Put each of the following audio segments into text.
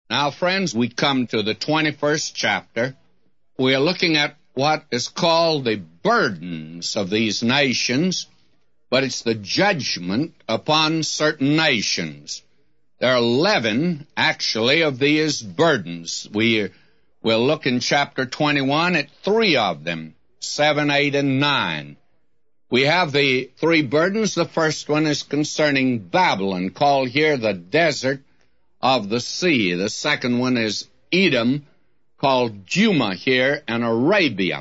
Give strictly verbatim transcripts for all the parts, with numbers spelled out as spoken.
Now, friends, we come to the twenty-first chapter. We are looking at what is called the burdens of these nations, but it's the judgment upon certain nations. There are eleven, actually, of these burdens. We will look in chapter twenty-one at three of them, seven, eight, and nine. We have the three burdens. The first one is concerning Babylon, called here the desert of the sea. The second one is Edom, called Juma here, and Arabia.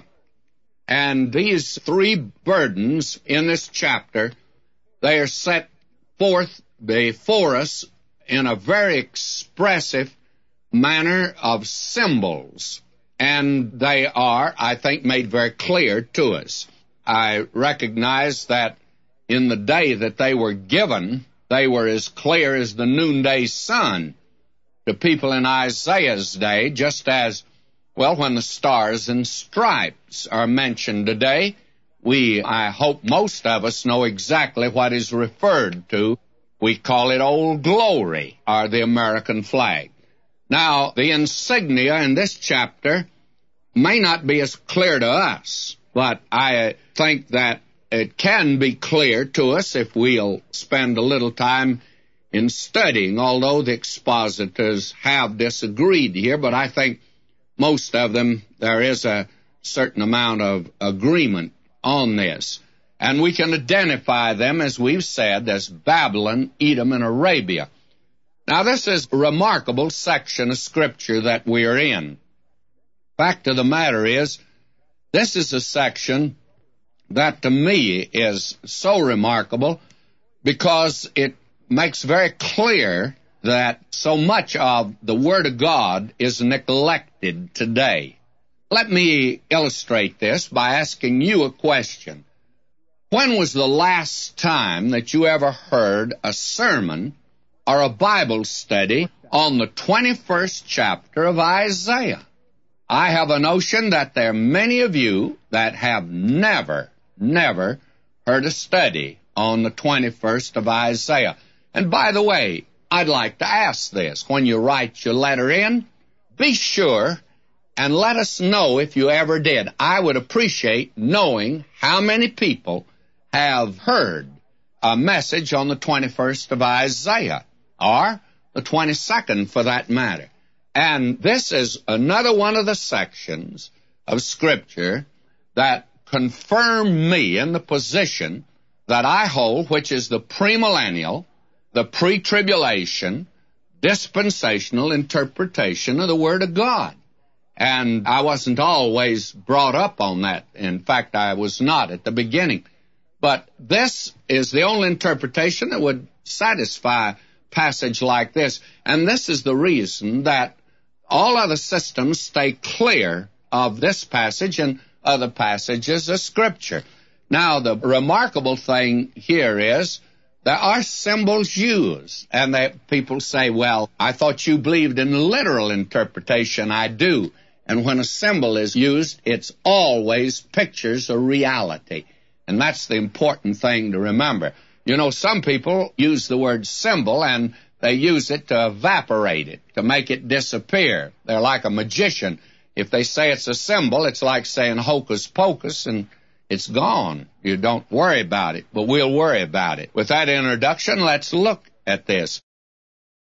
And these three burdens in this chapter, they are set forth before us in a very expressive manner of symbols. And they are, I think, made very clear to us. I recognize that in the day that they were given, they were as clear as the noonday sun to people in Isaiah's day, just as, well, when the stars and stripes are mentioned today, we, I hope most of us know exactly what is referred to. We call it Old Glory, or the American flag. Now, the insignia in this chapter may not be as clear to us, but I think that it can be clear to us if we'll spend a little time in studying, although the expositors have disagreed here, but I think most of them, there is a certain amount of agreement on this. And we can identify them, as we've said, as Babylon, Edom, and Arabia. Now, this is a remarkable section of Scripture that we are in. Fact of the matter is, this is a section that to me is so remarkable because it makes very clear that so much of the Word of God is neglected today. Let me illustrate this by asking you a question. When was the last time that you ever heard a sermon or a Bible study on the twenty-first chapter of Isaiah? I have a notion that there are many of you that have never, never heard a study on the twenty-first of Isaiah. And by the way, I'd like to ask this. When you write your letter in, be sure and let us know if you ever did. I would appreciate knowing how many people have heard a message on the twenty-first of Isaiah, or the twenty-second for that matter. And this is another one of the sections of Scripture that confirm me in the position that I hold, which is the premillennial, the pre-tribulation, dispensational interpretation of the Word of God. And I wasn't always brought up on that. In fact, I was not at the beginning. But this is the only interpretation that would satisfy a passage like this. And this is the reason that all other systems stay clear of this passage and other passages of Scripture. Now, the remarkable thing here is there are symbols used, and that people say, well, I thought you believed in literal interpretation. I do. And when a symbol is used, it's always pictures of reality. And that's the important thing to remember. You know, some people use the word symbol, and they use it to evaporate it, to make it disappear. They're like a magician. If they say it's a symbol, it's like saying hocus pocus, and it's gone. You don't worry about it, but we'll worry about it. With that introduction, let's look at this.